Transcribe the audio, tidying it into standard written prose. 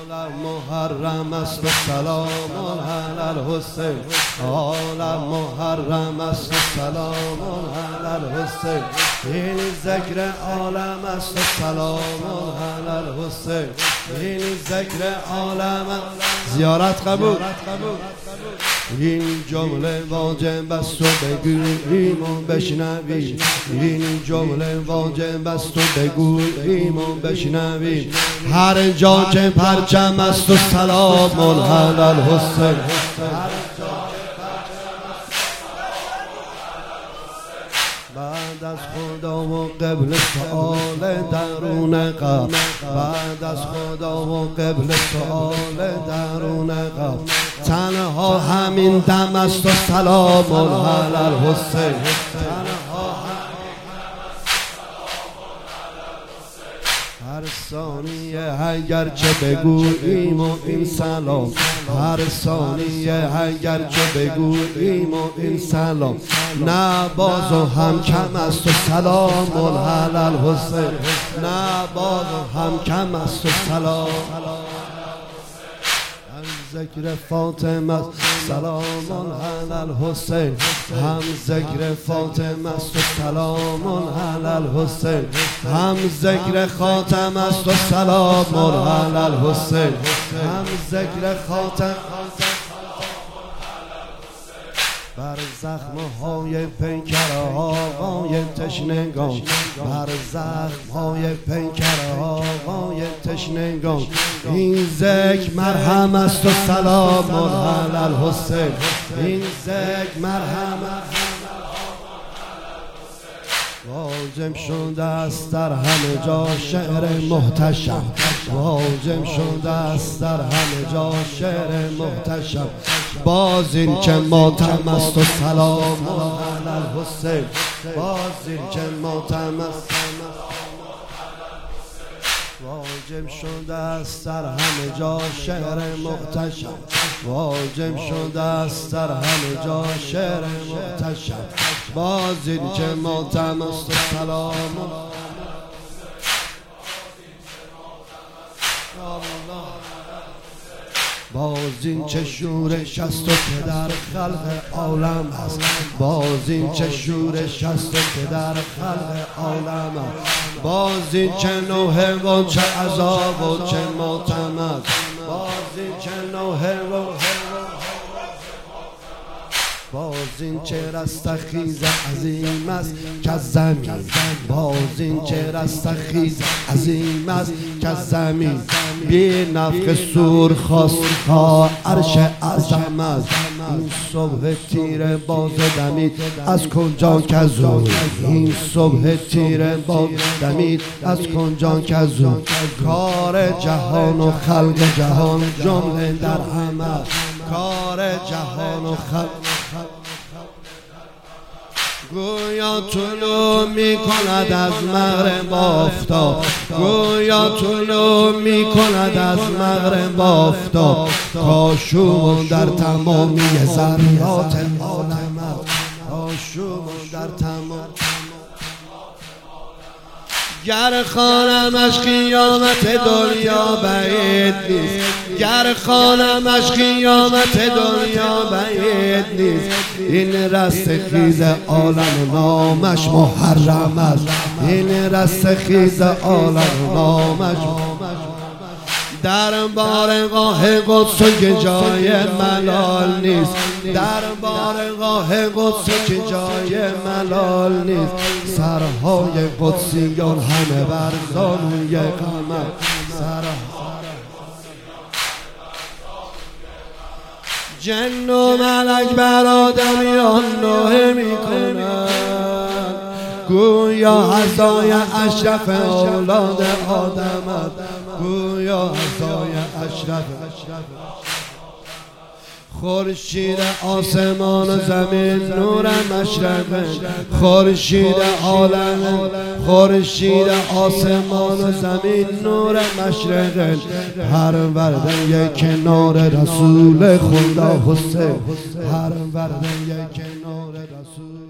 عالم محرم است و سلام علی الحسین. عالم محرم است و سلام علی الحسین. این ذکر عالم است و سلام علی الحسین. این ذکر عالم زیارت قبول. این جمله واجب است و بگوییم و بشنویم. این جمله واجب است و بگوییم و بشنویم. هر جا که پرچم است و سلام علی الحسین. بعد از خدا و قبل سؤال درون قلب. بعد از خدا و قبل سؤال درون قلب. تنها همین دم است و سلام علی الحسین. هر ثانیه اگرچه بگوییم و این سلام. هر ثانیه اگرچه بگوییم و این سلام. نه باز و هم کم است و سلام علی الحسین. نه باز و هم کم است و سلام. ذکر فاطمه سلام علی الحسین. هم ذکر فاطمه است و سلام علی الحسین. هم ذکر خاتم است و سلام علی الحسین. هم ذکر خاتم بر زخم‌های پیکر آقای تشنگان. بر زخم‌های پیکر آقای تشنگان. این ذکر مرهم است و سلام علی الحسین. این ذکر مرهم واجب شده است در همه جا شعر محتشم. واجب شده است در همه جا شعر محتشم. باز این که ماتم است و سلام علی الحسین. باز این که ماتم است واجب شده است در همه جا شعر محتشم. واجب شده است در همه جا شعر محتشم. باز این که ماتم است و سلام. باز این چه شورش است و که در خلق عالم است. باز این چه شورش است و که در خلق عالم است. باز این چه نوحه و چه عذاب و چه ماتم است. باز این چه نوحه و باز این چه رستخیز عظیم است که زمین. باز این چه رستخیز عظیم است که زمین. بی نفخ صور خواست تا عرش اعظم است. این صبح تیر باز دمید از کنجا کزون. این صبح تیر باز دمید از کنجا کزون. کار جهان و خلق جهان جمله در هم است. کار جهان و خلق گویا طلوع می کند از مغرب آفتاب. گویا طلوع می کند از مغرب آفتاب. کاشوم در تمامی ذرات عالم است. کاشوم در تمام گر خوانمش قیامت دنیا بعید نیست. گر خوانمش قیامت دنیا بعید نیست. این رستخیز عالم نامش محرم است. این رستخیز عالم نامش در بارگاه قدس که جای ملال نیست. در بارگاه قدس که جای ملال نیست. سرهای قدسیان همه بر زانوی قمر. جن و ملک بر آدمیان نوحه می کنند. گویا عزای اشرف اولاد آدم است. گویا عزای اشرف خورشید آسمان و زمین نور مشرق. خورشید عالم خورشید آسمان و زمین نور مشرق. هر وردن یک کنار رسول خدا حسین. هر وردن یک کنار رسول